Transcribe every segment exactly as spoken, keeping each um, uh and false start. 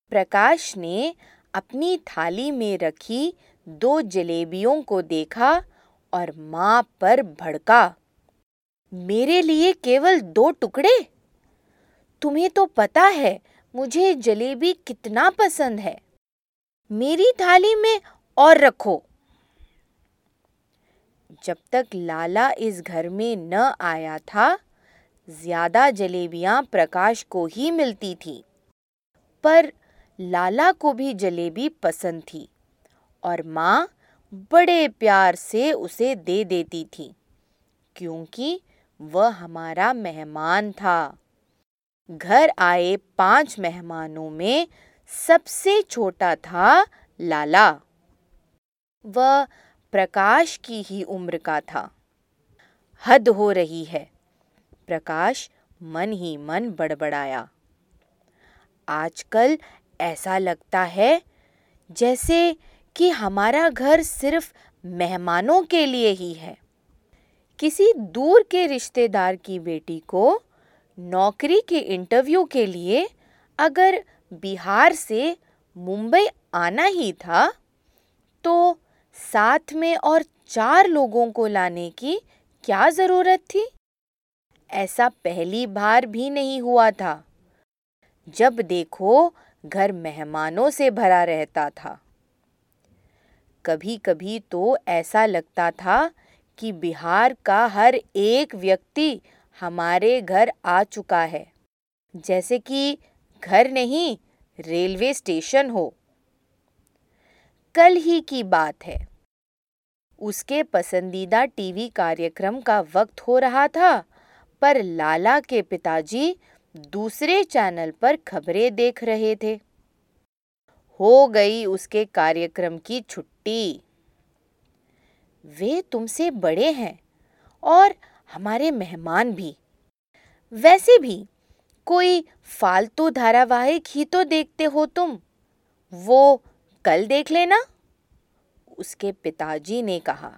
प्रकाश ने अपनी थाली में रखी दो जलेबियों को देखा और माँ पर भड़का। मेरे लिए केवल दो टुकड़े? तुम्हें तो पता है मुझे जलेबी कितना पसंद है। मेरी थाली में और रखो। जब तक लाला इस घर में न आया था, ज्यादा जलेबियां प्रकाश को ही मिलती थी। पर लाला को भी जलेबी पसंद थी और माँ बड़े प्यार से उसे दे देती थी, क्योंकि वह हमारा मेहमान था। घर आए पांच मेहमानों में सबसे छोटा था लाला। वह प्रकाश की ही उम्र का था। हद हो रही है, प्रकाश मन ही मन बड़बड़ाया। आजकल ऐसा लगता है जैसे कि हमारा घर सिर्फ मेहमानों के लिए ही है। किसी दूर के रिश्तेदार की बेटी को नौकरी के इंटरव्यू के लिए अगर बिहार से मुंबई आना ही था, तो साथ में और चार लोगों को लाने की क्या जरूरत थी? ऐसा पहली बार भी नहीं हुआ था। जब देखो घर मेहमानों से भरा रहता था। कभी-कभी तो ऐसा लगता था कि बिहार का हर एक व्यक्ति हमारे घर आ चुका है, जैसे कि घर नहीं, रेलवे स्टेशन हो। कल ही की बात है। उसके पसंदीदा टीवी कार्यक्रम का वक्त हो रहा था, पर लाला के पिताजी दूसरे चैनल पर खबरें देख रहे थे। हो गई उसके कार्यक्रम की छुट्टी। वे तुमसे बड़े हैं और हमारे मेहमान भी। वैसे भी कोई फालतू धारावाहिक ही तो देखते हो तुम। वो कल देख लेना, उसके पिताजी ने कहा।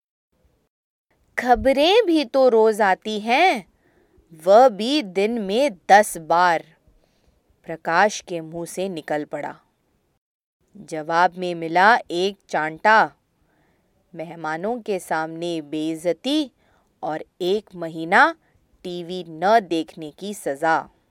खबरें भी तो रोज आती हैं, वह भी दिन में दस बार, प्रकाश के मुंह से निकल पड़ा। जवाब में मिला एक चांटा, मेहमानों के सामने बेइज्जती और एक महीना टीवी न देखने की सजा।